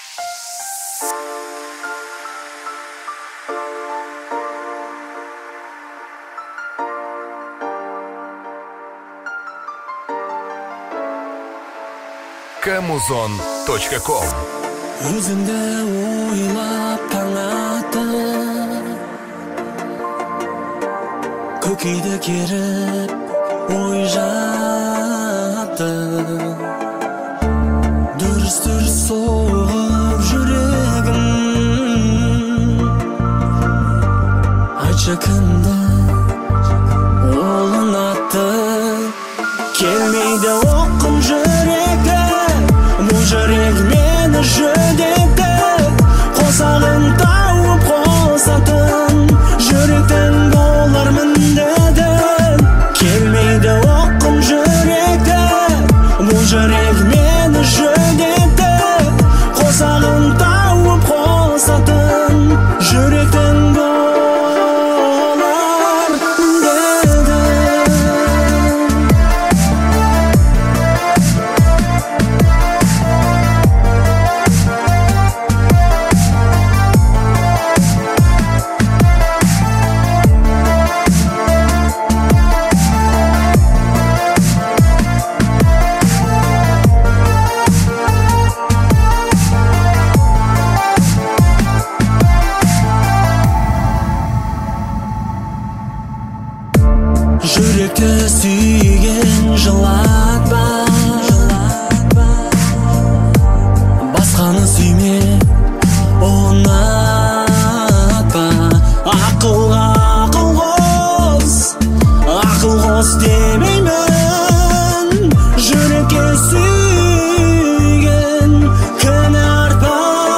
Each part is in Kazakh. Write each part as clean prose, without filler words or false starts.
Kamuzon.com Өзіңді ойлап таң атты, көкейді керіп ой жатты. Дүрс-дүрс соғып жүрегім, айтшы кімді ол ұнатты. Келмейді оқым жүректі, бұл жүрек мені жүдетті. Қосағын тауып қосатын жүректің болармын дедің. Келмейді оқым жүректі, бұл жүрек мені жүдетті. Қосағын тауып қосатын жүректің болар дедің. Жүректі сүйген жылатпа, басқаны сүйме, ұнатпа. Ақылға ақыл қос демеймін. Жүрекке сүйген кінәртпа.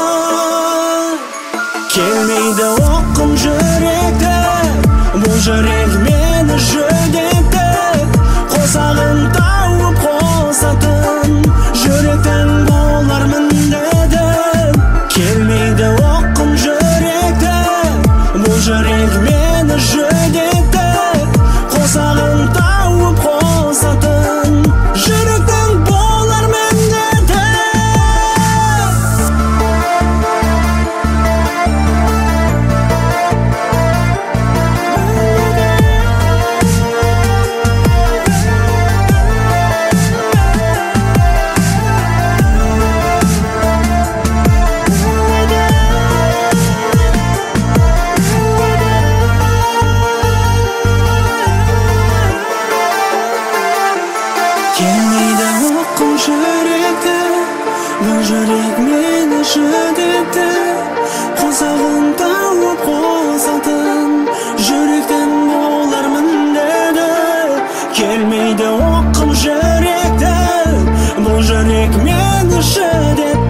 Келмейді оқым жүректі, бұл жүрек мені жүдетті. Қосағын тауып қосатын жүректің болармын дедің. Келмейді оқым жүректі, бұл жүрек мені жүдетті. Қосағын тауып қосатын жүректің болармын дедің. Келмейді оқым жүректі, бұл жүрек мені жүдетті. Қосағын тауып қосатын жүректің болармын деді. Келмейді оқым жүректі, бұл жүрек мені жүдетті.